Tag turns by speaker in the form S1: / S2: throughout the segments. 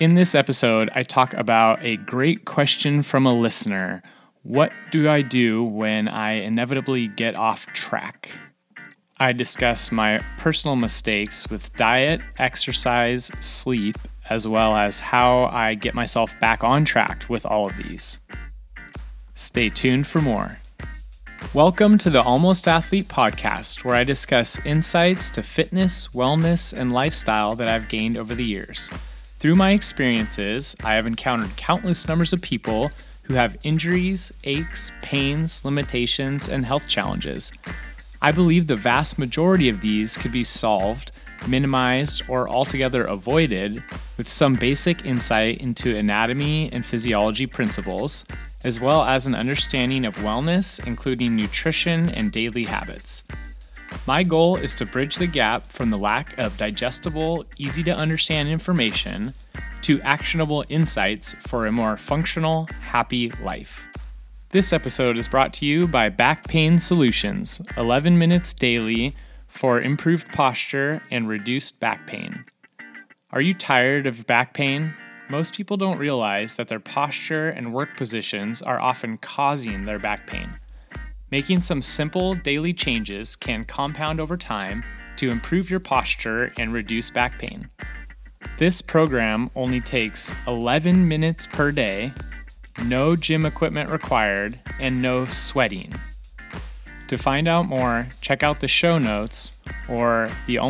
S1: In this episode, I talk about a great question from a listener. What do I do when I inevitably get off track? I discuss my personal mistakes with diet, exercise, sleep, as well as how I get myself back on track with all of these. Stay tuned for more. Welcome to the Almost Athlete podcast, where I discuss insights to fitness, wellness, and lifestyle that I've gained over the years. Through my experiences, I have encountered countless numbers of people who have injuries, aches, pains, limitations, and health challenges. I believe the vast majority of these could be solved, minimized, or altogether avoided with some basic insight into anatomy and physiology principles, as well as an understanding of wellness, including nutrition and daily habits. My goal is to bridge the gap from the lack of digestible, easy-to-understand information to actionable insights for a more functional, happy life. This episode is brought to you by Back Pain Solutions, 11 minutes daily for improved posture and reduced back pain. Are you tired of back pain? Most people don't realize that their posture and work positions are often causing their back pain. Making some simple daily changes can compound over time to improve your posture and reduce back pain. This program only takes 11 minutes per day, no gym equipment required, and no sweating. To find out more, check out the show notes or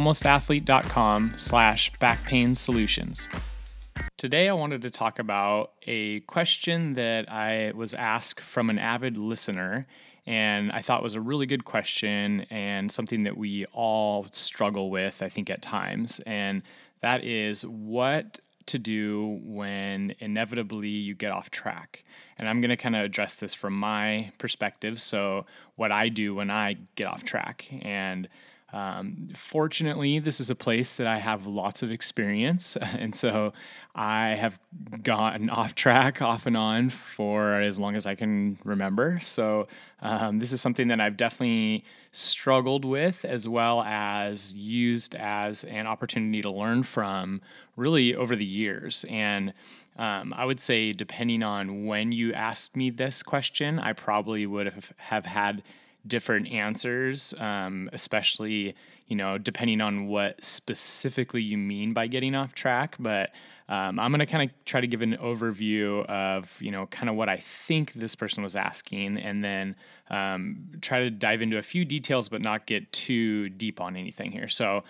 S1: thealmostathlete.com/backpainsolutions. Today I wanted to talk about a question that I was asked from an avid listener, and I thought was a really good question and something that we all struggle with, I think, at times. And that is what to do when inevitably you get off track. And I'm going to kind of address this from my perspective. So what I do when I get off track. And fortunately, this is a place that I have lots of experience. And so I have gotten off track off and on for as long as I can remember. So this is something that I've definitely struggled with, as well as used as an opportunity to learn from really over the years. And I would say, depending on when you asked me this question, I probably would have had different answers, especially, depending on what specifically you mean by getting off track. But I'm going to kind of try to give an overview of, kind of what I think this person was asking, and then try to dive into a few details, but not get too deep on anything here. So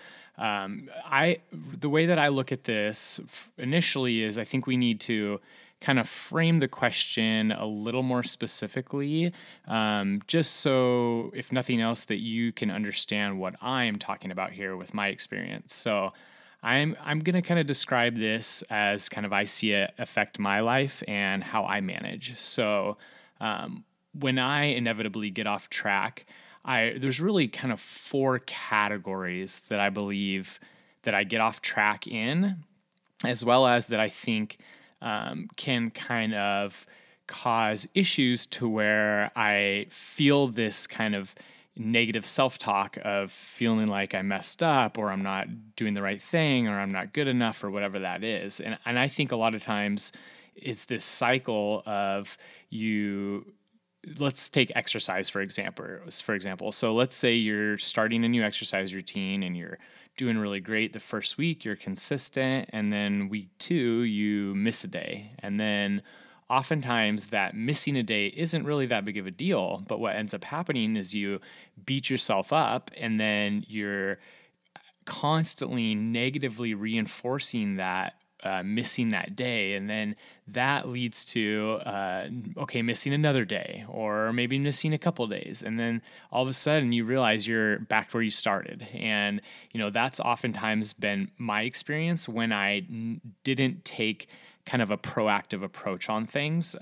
S1: the way that I look at this initially is I think we need to kind of frame the question a little more specifically, just so, if nothing else, that you can understand what I'm talking about here with my experience. So I'm going to kind of describe this as kind of I see it affect my life and how I manage. So when I inevitably get off track, there's really kind of four categories that I believe that I get off track in, as well as that I think can kind of cause issues to where I feel this kind of negative self-talk of feeling like I messed up, or I'm not doing the right thing, or I'm not good enough, or whatever that is. And I think a lot of times it's this cycle of let's take exercise, for example. So let's say you're starting a new exercise routine and you're doing really great the first week, you're consistent, and then week 2, you miss a day. And then oftentimes that missing a day isn't really that big of a deal, but what ends up happening is you beat yourself up, and then you're constantly negatively reinforcing that missing that day, and then that leads to missing another day, or maybe missing a couple days, and then all of a sudden you realize you're back where you started. And that's oftentimes been my experience when I didn't take kind of a proactive approach on things,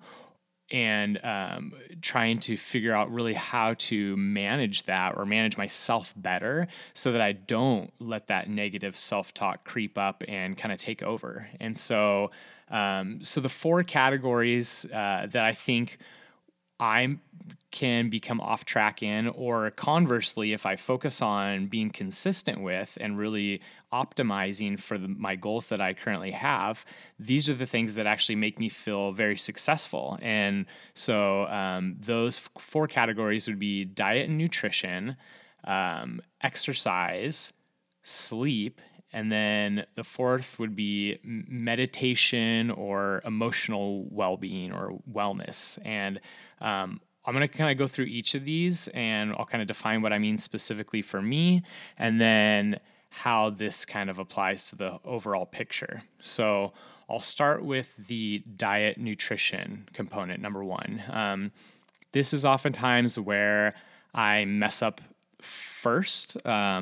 S1: and trying to figure out really how to manage that, or manage myself better, so that I don't let that negative self-talk creep up and kind of take over. And so the four categories that I think I can become off track in, or conversely, if I focus on being consistent with and really optimizing for my goals that I currently have, these are the things that actually make me feel very successful. And so those four categories would be diet and nutrition, exercise, sleep, and then the fourth would be meditation or emotional well-being or wellness. And I'm going to kind of go through each of these, and I'll kind of define what I mean specifically for me, and then how this kind of applies to the overall picture. So I'll start with the diet nutrition component, number one. This is oftentimes where I mess up first.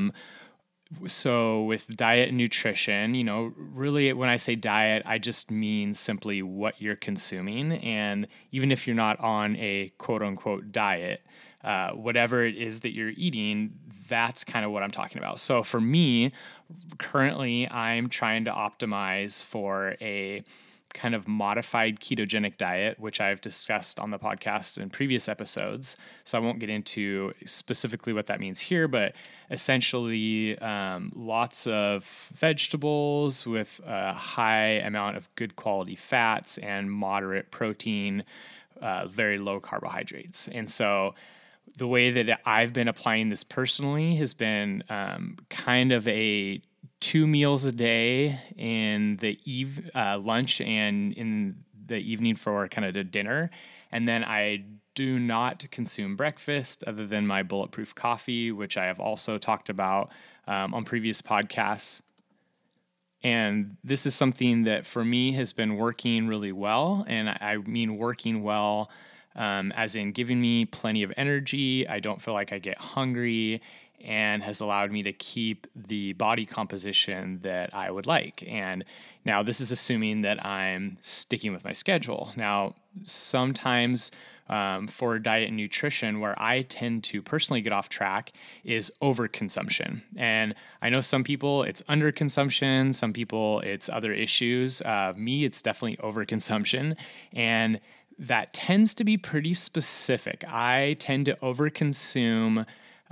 S1: So with diet and nutrition, really when I say diet, I just mean simply what you're consuming. And even if you're not on a quote unquote diet, whatever it is that you're eating, that's kind of what I'm talking about. So for me, currently I'm trying to optimize for a kind of modified ketogenic diet, which I've discussed on the podcast in previous episodes. So I won't get into specifically what that means here, but essentially lots of vegetables with a high amount of good quality fats and moderate protein, very low carbohydrates. And so the way that I've been applying this personally has been kind of a 2 meals a day in the lunch and in the evening for kind of the dinner. And then I do not consume breakfast other than my bulletproof coffee, which I have also talked about on previous podcasts. And this is something that for me has been working really well. And I mean working well as in giving me plenty of energy. I don't feel like I get hungry, and has allowed me to keep the body composition that I would like. And now this is assuming that I'm sticking with my schedule. Now, sometimes for diet and nutrition, where I tend to personally get off track is overconsumption. And I know some people it's underconsumption, some people it's other issues. Me, it's definitely overconsumption. And that tends to be pretty specific. I tend to overconsume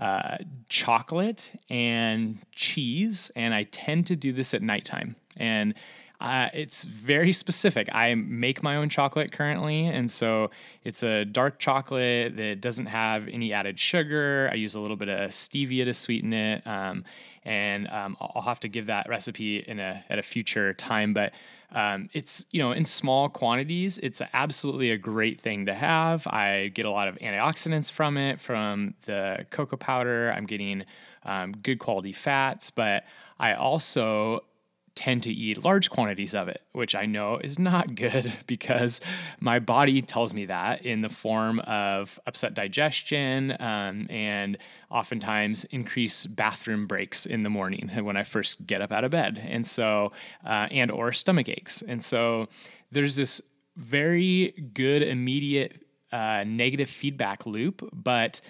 S1: chocolate and cheese, and I tend to do this at nighttime. And it's very specific. I make my own chocolate currently, and so it's a dark chocolate that doesn't have any added sugar. I use a little bit of stevia to sweeten it, and I'll have to give that recipe at a future time. But it's, in small quantities, it's absolutely a great thing to have. I get a lot of antioxidants from it, from the cocoa powder. I'm getting good quality fats, but I also tend to eat large quantities of it, which I know is not good because my body tells me that in the form of upset digestion and oftentimes increased bathroom breaks in the morning when I first get up out of bed, and so and or stomach aches. And so there's this very good immediate negative feedback loop, but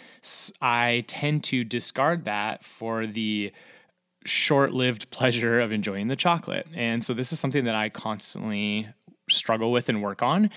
S1: I tend to discard that for the short-lived pleasure of enjoying the chocolate. And so this is something that I constantly struggle with and work on.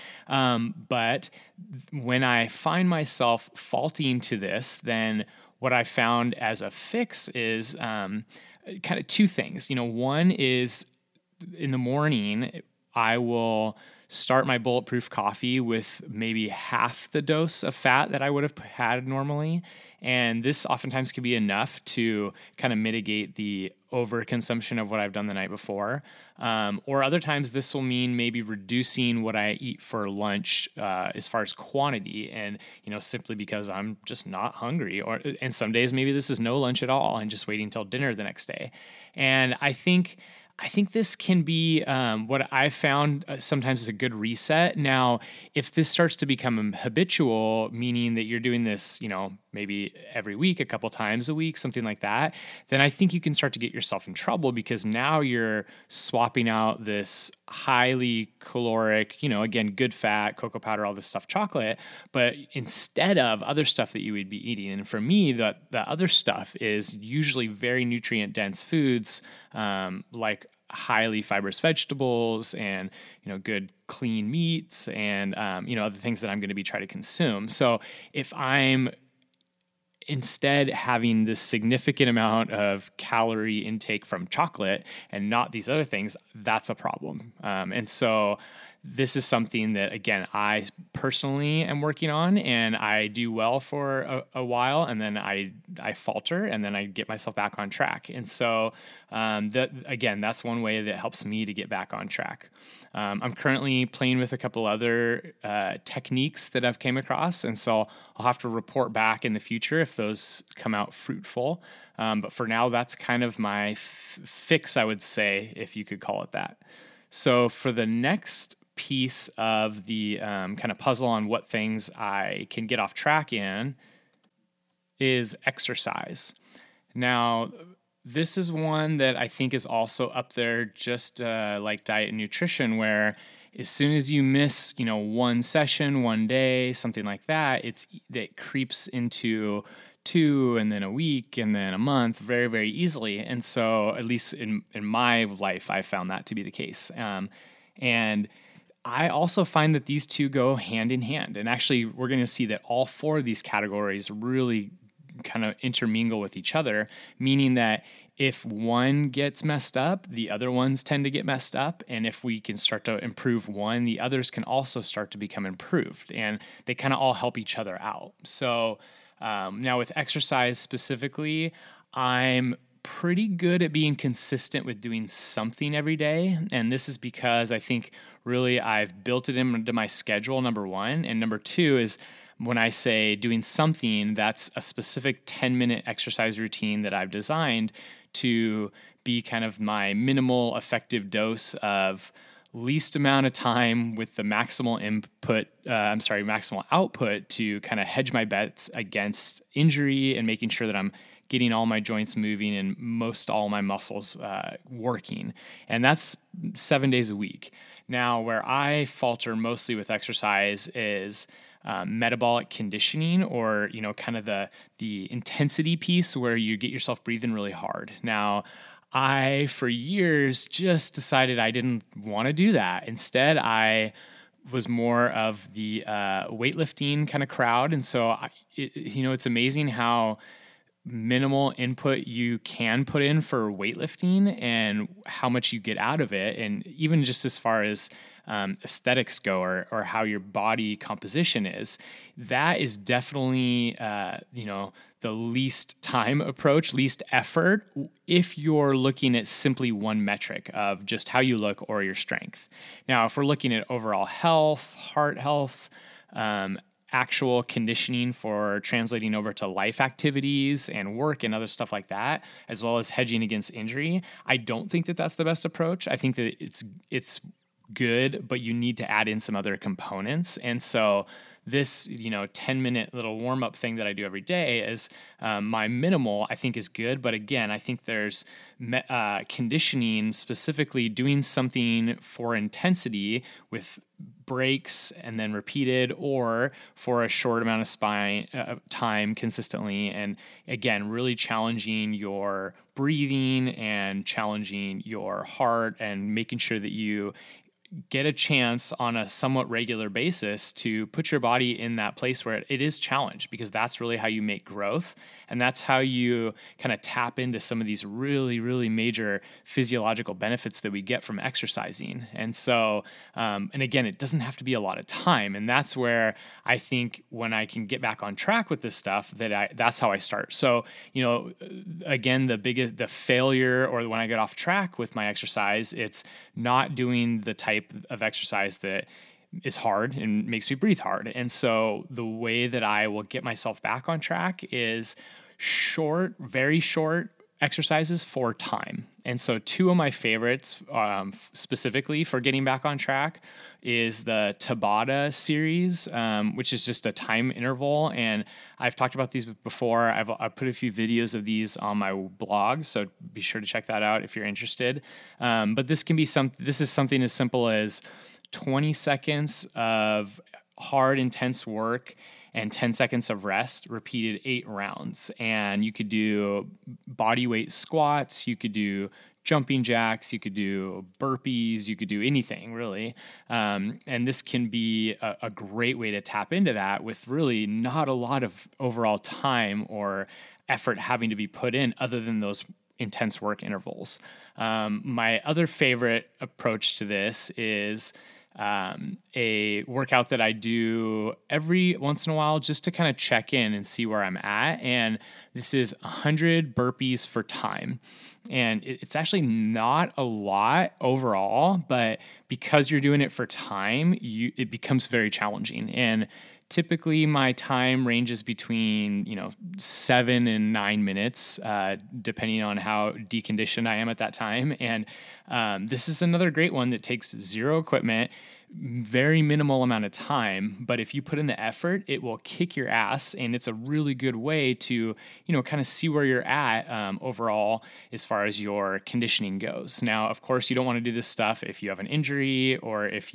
S1: But when I find myself faulting to this, then what I found as a fix is kind of two things. One is in the morning, I will start my bulletproof coffee with maybe half the dose of fat that I would have had normally. And this oftentimes can be enough to kind of mitigate the overconsumption of what I've done the night before. Or other times this will mean maybe reducing what I eat for lunch as far as quantity, and simply because I'm just not hungry. And some days maybe this is no lunch at all and just waiting till dinner the next day. And I think this can be what I found sometimes is a good reset. Now, if this starts to become habitual, meaning that you're doing this, maybe every week, a couple times a week, something like that, then I think you can start to get yourself in trouble, because now you're swapping out this highly caloric, again, good fat, cocoa powder, all this stuff, chocolate, but instead of other stuff that you would be eating. And for me, the other stuff is usually very nutrient dense foods, like highly fibrous vegetables and, good clean meats and, other things that I'm going to be trying to consume. So if I'm instead having this significant amount of calorie intake from chocolate and not these other things, that's a problem. And so this is something that, again, I personally am working on, and I do well for a while, and then I falter, and then I get myself back on track. And so that's one way that helps me to get back on track. I'm currently playing with a couple other techniques that I've came across, and so I'll have to report back in the future if those come out fruitful. But for now, that's kind of my fix, I would say, if you could call it that. So for the next piece of the kind of puzzle on what things I can get off track in is exercise. Now, this is one that I think is also up there just like diet and nutrition, where as soon as you miss, one session, one day, something like that, it creeps into 2 and then a week and then a month very, very easily. And so at least in my life, I found that to be the case. And I also find that these two go hand in hand. And actually, we're going to see that all 4 of these categories really kind of intermingle with each other, meaning that if one gets messed up, the other ones tend to get messed up. And if we can start to improve one, the others can also start to become improved. And they kind of all help each other out. So now with exercise specifically, I'm pretty good at being consistent with doing something every day. And this is because I think really I've built it into my schedule, number one. And number two is when I say doing something, that's a specific 10-minute exercise routine that I've designed to be kind of my minimal effective dose of least amount of time with the maximal output to kind of hedge my bets against injury and making sure that I'm getting all my joints moving and most all my muscles working. And that's 7 days a week. Now, where I falter mostly with exercise is metabolic conditioning, or kind of the intensity piece where you get yourself breathing really hard. Now, I for years just decided I didn't want to do that. Instead, I was more of the weightlifting kind of crowd, and so it's amazing how minimal input you can put in for weightlifting and how much you get out of it. And even just as far as aesthetics go, or how your body composition is, that is definitely, the least time approach, least effort, if you're looking at simply one metric of just how you look or your strength. Now, if we're looking at overall health, heart health, actual conditioning for translating over to life activities and work and other stuff like that, as well as hedging against injury, I don't think that that's the best approach. I think that it's good, but you need to add in some other components. And so this, 10-minute little warm-up thing that I do every day is my minimal, I think is good. But again, I think there's conditioning, specifically doing something for intensity with breaks and then repeated, or for a short amount of time consistently. And again, really challenging your breathing and challenging your heart and making sure that you get a chance on a somewhat regular basis to put your body in that place where it is challenged, because that's really how you make growth. And that's how you kind of tap into some of these really, really major physiological benefits that we get from exercising. And so, and again, it doesn't have to be a lot of time. And that's where I think when I can get back on track with this stuff, that's how I start. So, again, the failure, or when I get off track with my exercise, it's not doing the type of exercise that is hard and makes me breathe hard. And so the way that I will get myself back on track is very short exercises for time. And so 2 of my favorites, specifically for getting back on track, is the Tabata series, which is just a time interval. And I've talked about these before. I've put a few videos of these on my blog, so be sure to check that out if you're interested. But this is something as simple as 20 seconds of hard, intense work and 10 seconds of rest, repeated 8 rounds. And you could do body weight squats, you could do jumping jacks, you could do burpees, you could do anything really. And this can be a great way to tap into that with really not a lot of overall time or effort having to be put in other than those intense work intervals. My other favorite approach to this is a workout that I do every once in a while just to kind of check in and see where I'm at. And this is 100 burpees for time. And it's actually not a lot overall, but because you're doing it for time, it becomes very challenging. And typically my time ranges between 7 and 9 minutes, depending on how deconditioned I am at that time. And this is another great one that takes zero equipment, very minimal amount of time, but if you put in the effort, it will kick your ass, and it's a really good way to, kind of see where you're at overall as far as your conditioning goes. Now, of course, you don't want to do this stuff if you have an injury or if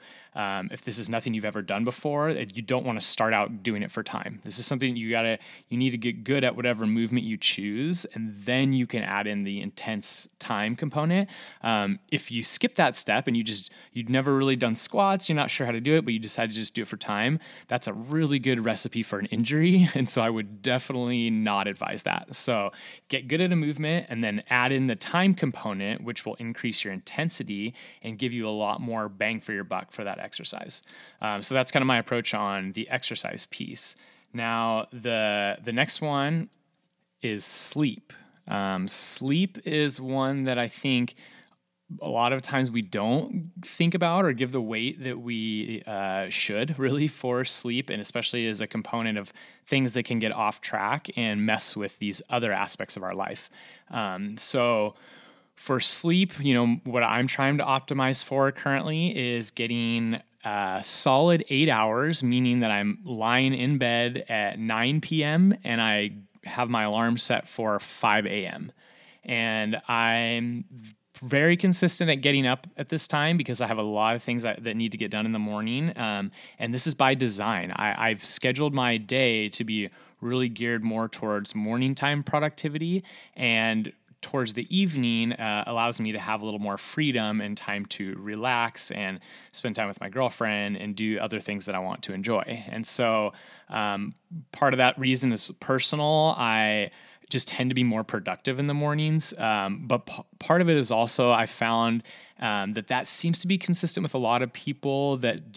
S1: if this is nothing you've ever done before. You don't want to start out doing it for time. This is something you need to get good at whatever movement you choose, and then you can add in the intense time component. If you skip that step and you'd never really done squats, you're not sure how to do it, but you decide to just do it for time, that's a really good recipe for an injury. And so I would definitely not advise that. So get good at a movement and then add in the time component, which will increase your intensity and give you a lot more bang for your buck for that exercise. So that's kind of my approach on the exercise piece. Now, the next one is sleep. Sleep is one that I think a lot of times we don't think about or give the weight that we should really for sleep, and especially as a component of things that can get off track and mess with these other aspects of our life. So for sleep, what I'm trying to optimize for currently is getting a solid 8 hours, meaning that I'm lying in bed at 9 p.m. and I have my alarm set for 5 a.m. And I'm very consistent at getting up at this time because I have a lot of things that need to get done in the morning. And this is by design. I've scheduled my day to be really geared more towards morning time productivity, and towards the evening allows me to have a little more freedom and time to relax and spend time with my girlfriend and do other things that I want to enjoy. And so part of that reason is personal. I just tend to be more productive in the mornings. But part of it is also I found that seems to be consistent with a lot of people that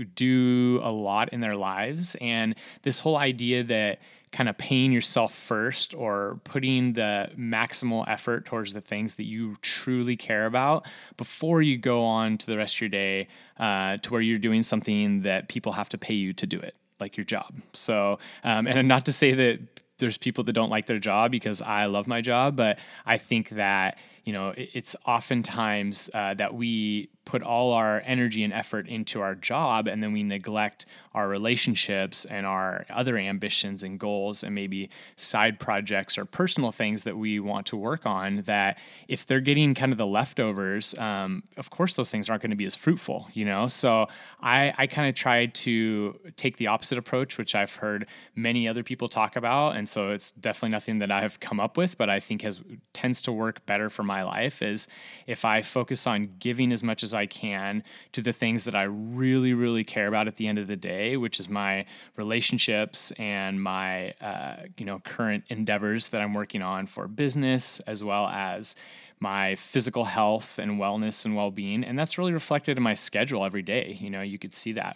S1: do a lot in their lives. And this whole idea that kind of paying yourself first or putting the maximal effort towards the things that you truly care about before you go on to the rest of your day to where you're doing something that people have to pay you to do it, like your job. So, and not to say that there's people that don't like their job, because I love my job, but I think that, it's oftentimes that we put all our energy and effort into our job, and then we neglect our relationships and our other ambitions and goals and maybe side projects or personal things that we want to work on, that if they're getting kind of the leftovers, of course those things aren't going to be as fruitful, So I kind of try to take the opposite approach, which I've heard many other people talk about. And so it's definitely nothing that I have come up with, but I think tends to work better for my life, is if I focus on giving as much as I can to the things that I really, really care about at the end of the day, which is my relationships and my, current endeavors that I'm working on for business, as well as my physical health and wellness and well-being. And that's really reflected in my schedule every day. You could see that.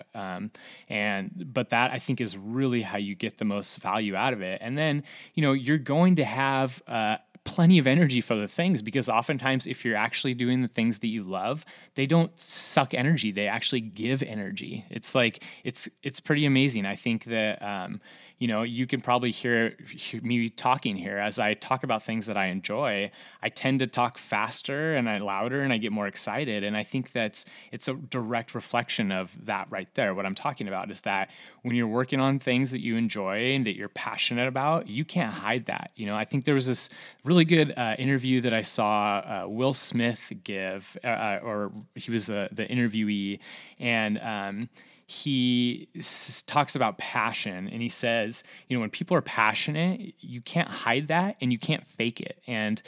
S1: But that I think is really how you get the most value out of it. And then, you're going to have, plenty of energy for the things, because oftentimes if you're actually doing the things that you love, they don't suck energy. They actually give energy. It's like, it's pretty amazing. I think that, you can probably hear me talking here as I talk about things that I enjoy. I tend to talk faster and louder and I get more excited. And I think it's a direct reflection of that right there. What I'm talking about is that when you're working on things that you enjoy and that you're passionate about, you can't hide that. I think there was this really good interview that I saw Will Smith give, or he was the interviewee, and he talks about passion, and he says, when people are passionate, you can't hide that and you can't fake it. And,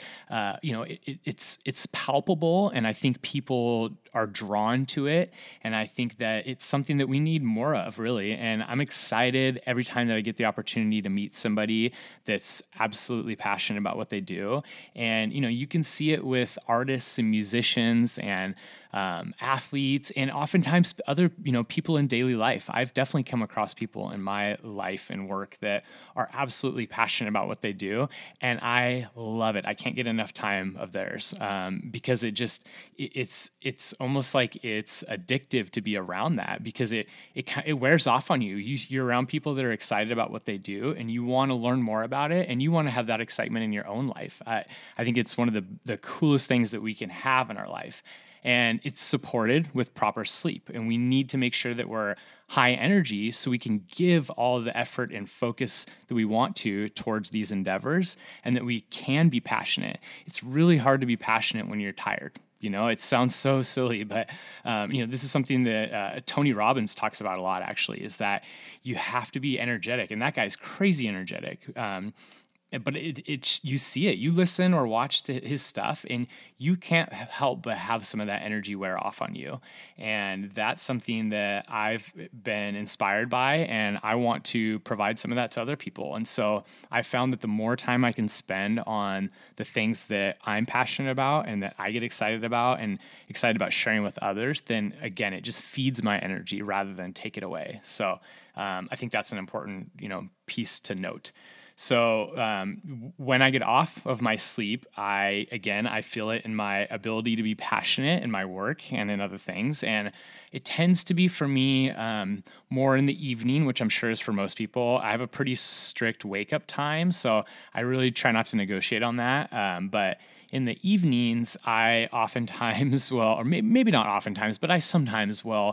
S1: it's palpable. And I think people are drawn to it. And I think that it's something that we need more of, really. And I'm excited every time that I get the opportunity to meet somebody that's absolutely passionate about what they do. And, you can see it with artists and musicians and athletes, and oftentimes other, people in daily life. I've definitely come across people in my life and work that are absolutely passionate about what they do, and I love it. I can't get enough time of theirs because it's almost like it's addictive to be around that, because it wears off on you. You're around people that are excited about what they do, and you want to learn more about it, and you want to have that excitement in your own life. I think it's one of the coolest things that we can have in our life. And it's supported with proper sleep. And we need to make sure that we're high energy so we can give all of the effort and focus that we want to towards these endeavors, and that we can be passionate. It's really hard to be passionate when you're tired. It sounds so silly, but this is something that Tony Robbins talks about a lot, actually, is that you have to be energetic. And that guy's crazy energetic. But you see it, you listen or watch to his stuff, and you can't help but have some of that energy wear off on you. And that's something that I've been inspired by, and I want to provide some of that to other people. And so I found that the more time I can spend on the things that I'm passionate about and that I get excited about and excited about sharing with others, then again, it just feeds my energy rather than take it away. So I think that's an important, piece to note. So when I get off of my sleep, I feel it in my ability to be passionate in my work and in other things. And it tends to be for me more in the evening, which I'm sure is for most people. I have a pretty strict wake up time, so I really try not to negotiate on that. But in the evenings, I oftentimes will, or maybe not oftentimes, but I sometimes will,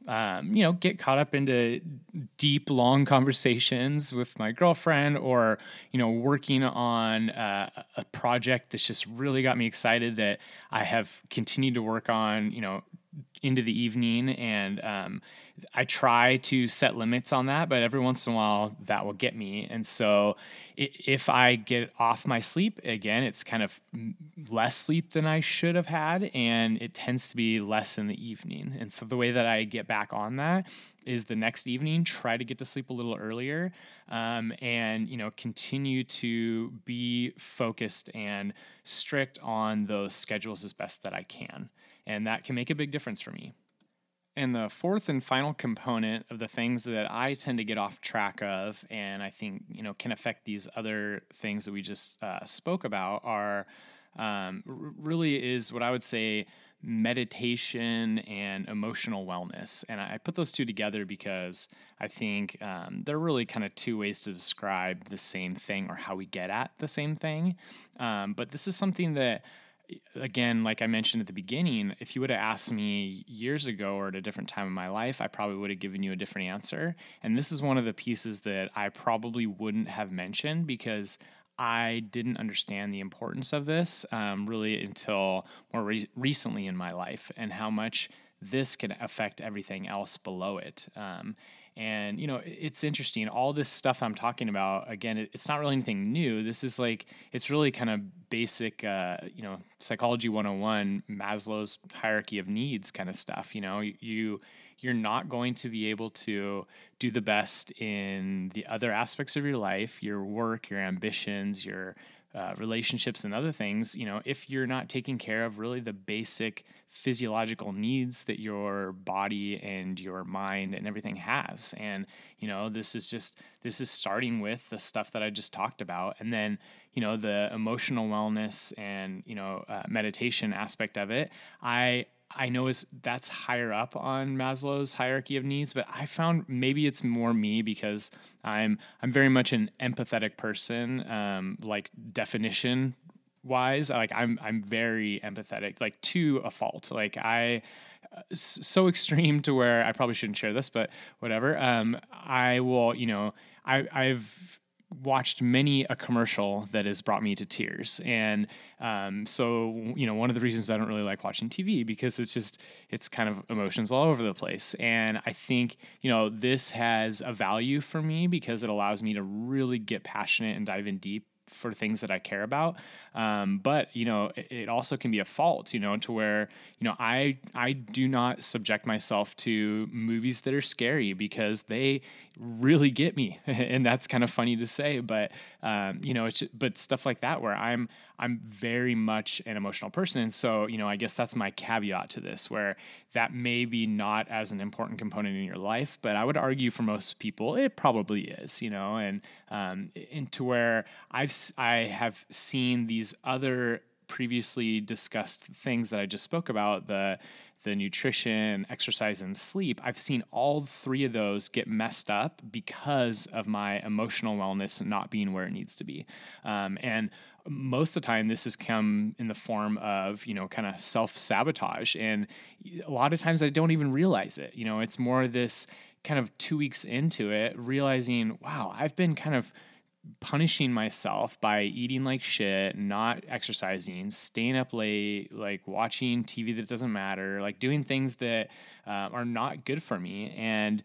S1: get caught up into deep, long conversations with my girlfriend, or, working on a project that's just really got me excited that I have continued to work on, into the evening. And I try to set limits on that, but every once in a while that will get me. And so if I get off my sleep, again, it's kind of less sleep than I should have had, and it tends to be less in the evening. And so the way that I get back on that is the next evening, try to get to sleep a little earlier, and, continue to be focused and strict on those schedules as best that I can. And that can make a big difference for me. And the fourth and final component of the things that I tend to get off track of, and I think, can affect these other things that we just spoke about, are really is what I would say meditation and emotional wellness. And I put those two together because I think they're really kind of two ways to describe the same thing, or how we get at the same thing. But this is something that, again, like I mentioned at the beginning, if you would have asked me years ago or at a different time in my life, I probably would have given you a different answer. And this is one of the pieces that I probably wouldn't have mentioned, because I didn't understand the importance of this really until more recently in my life, and how much this can affect everything else below it. And, it's interesting. All this stuff I'm talking about, again, it's not really anything new. This is it's really kind of basic, psychology 101, Maslow's hierarchy of needs kind of stuff. You're not going to be able to do the best in the other aspects of your life, your work, your ambitions, your relationships and other things, if you're not taking care of really the basic physiological needs that your body and your mind and everything has. And, this is starting with the stuff that I just talked about. And then, the emotional wellness and, meditation aspect of it, I know that's higher up on Maslow's hierarchy of needs, but I found maybe it's more me because I'm very much an empathetic person, definition wise. I'm very empathetic, to a fault. So extreme to where I probably shouldn't share this, but whatever. I will, I've watched many a commercial that has brought me to tears. And so, one of the reasons I don't really like watching TV, because it's kind of emotions all over the place. And I think, this has a value for me because it allows me to really get passionate and dive in deep for things that I care about. But, it also can be a fault, to where, I do not subject myself to movies that are scary because they really get me. And that's kind of funny to say, but, but stuff like that where I'm very much an emotional person. And so, I guess that's my caveat to this, where that may be not as an important component in your life, but I would argue for most people, it probably is, and to where I have seen these other previously discussed things that I just spoke about, the nutrition, exercise, and sleep. I've seen all three of those get messed up because of my emotional wellness not being where it needs to be. And most of the time this has come in the form of, kind of self-sabotage. And a lot of times I don't even realize it. It's more this kind of 2 weeks into it, realizing, wow, I've been kind of punishing myself by eating like shit, not exercising, staying up late, like watching TV that doesn't matter, like doing things that are not good for me. And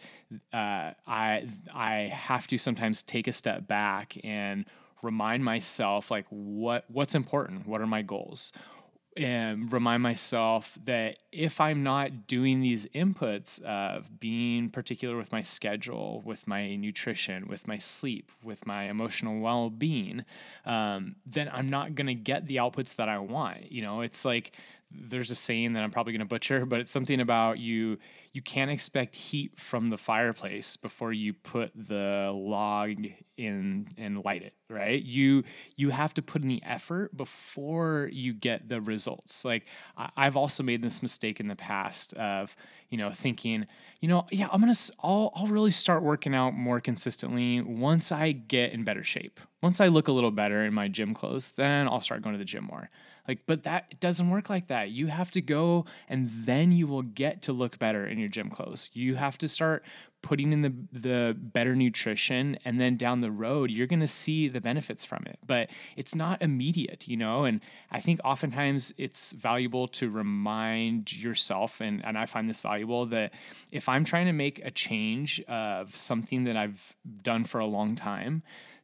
S1: I have to sometimes take a step back and remind myself, like, what's important, what are my goals, and remind myself that if I'm not doing these inputs of being particular with my schedule, with my nutrition, with my sleep, with my emotional well-being, then I'm not going to get the outputs that I want. It's like, there's a saying that I'm probably going to butcher, but it's something about you can't expect heat from the fireplace before you put the log in and light it, right? You have to put in the effort before you get the results. Like, I've also made this mistake in the past of, thinking, yeah, I'll really start working out more consistently once I get in better shape. Once I look a little better in my gym clothes, then I'll start going to the gym more. But it doesn't work like that. You have to go, and then you will get to look better in your gym clothes. You have to start putting in the better nutrition, and then down the road, you're going to see the benefits from it. But it's not immediate, and I think oftentimes it's valuable to remind yourself, and I find this valuable, that if I'm trying to make a change of something that I've done for a long time,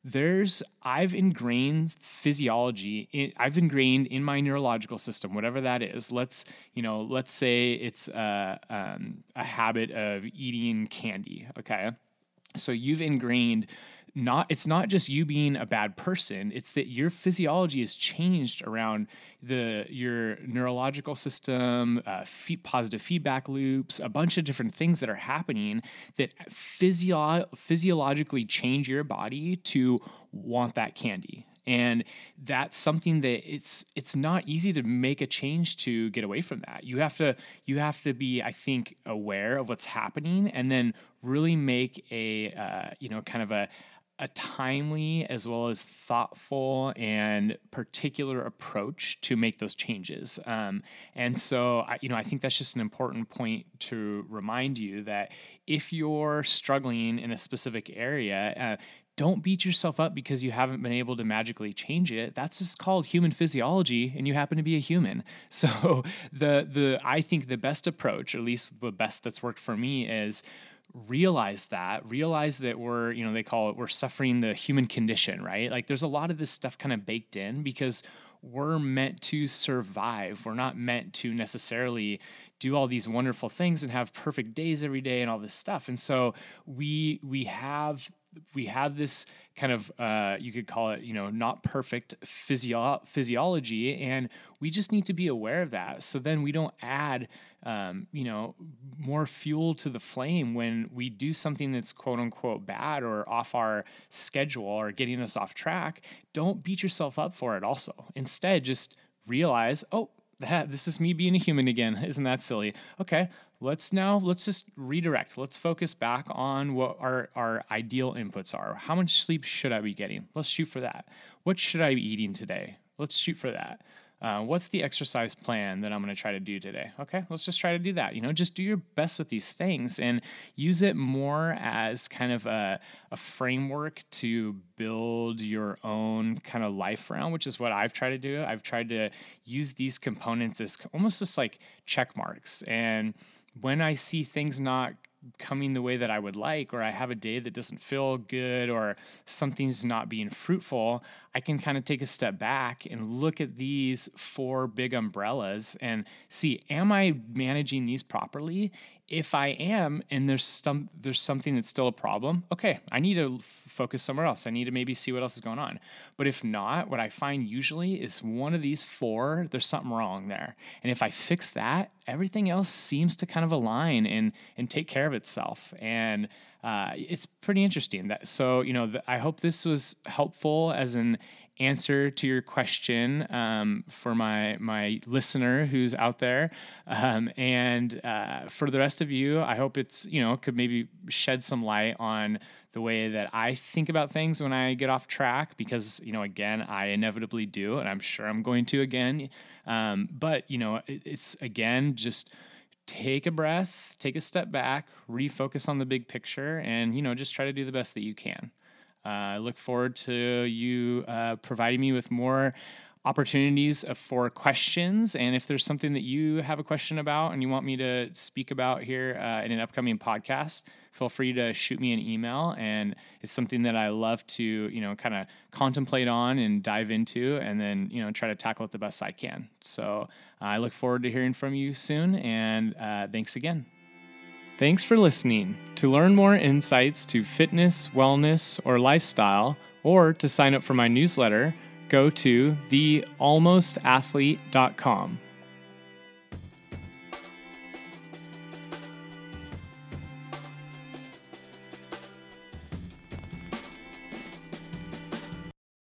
S1: I've ingrained physiology. I've ingrained in my neurological system, whatever that is. Let's say it's a habit of eating candy. Okay. So you've ingrained, it's not just you being a bad person, it's that your physiology has changed around your neurological system, positive feedback loops, a bunch of different things that are happening that physiologically change your body to want that candy. And that's something that it's not easy to make a change to get away from that. You have to be, I think, aware of what's happening, and then really make a kind of a timely as well as thoughtful and particular approach to make those changes. And so, I think that's just an important point to remind you that if you're struggling in a specific area, don't beat yourself up because you haven't been able to magically change it. That's just called human physiology, and you happen to be a human. So I think the best approach, or at least the best that's worked for me, is realize that we're suffering the human condition, right? Like, there's a lot of this stuff kind of baked in because we're meant to survive. We're not meant to necessarily do all these wonderful things and have perfect days every day and all this stuff. And so we have this kind of, you could call it, not perfect physiology, and we just need to be aware of that. So then we don't add, more fuel to the flame when we do something that's quote unquote bad or off our schedule or getting us off track. Don't beat yourself up for it also. Instead, just realize, oh, this is me being a human again. Isn't that silly? Okay, let's just redirect. Let's focus back on what our ideal inputs are. How much sleep should I be getting? Let's shoot for that. What should I be eating today? Let's shoot for that. What's the exercise plan that I'm going to try to do today? Okay, let's just try to do that. Just do your best with these things and use it more as kind of a framework to build your own kind of life around, which is what I've tried to do. I've tried to use these components as almost just like check marks. And when I see things not coming the way that I would like, or I have a day that doesn't feel good, or something's not being fruitful, I can kind of take a step back and look at these 4 big umbrellas and see, am I managing these properly? If I am, and there's something that's still a problem, okay, I need to focus somewhere else. I need to maybe see what else is going on. But if not, what I find usually is one of these 4, there's something wrong there. And if I fix that, everything else seems to kind of align and take care of itself. And it's pretty interesting. I hope this was helpful as an answer to your question for my listener who's out there. And for the rest of you, I hope it's, could maybe shed some light on the way that I think about things when I get off track, because, again, I inevitably do, and I'm sure I'm going to again. But it's, again, just take a breath, take a step back, refocus on the big picture, and, just try to do the best that you can. I look forward to you providing me with more opportunities for questions. And if there's something that you have a question about and you want me to speak about here in an upcoming podcast, feel free to shoot me an email. And it's something that I love to, kind of contemplate on and dive into, and then, try to tackle it the best I can. So I look forward to hearing from you soon. And thanks again. Thanks for listening. To learn more insights to fitness, wellness, or lifestyle, or to sign up for my newsletter, go to thealmostathlete.com.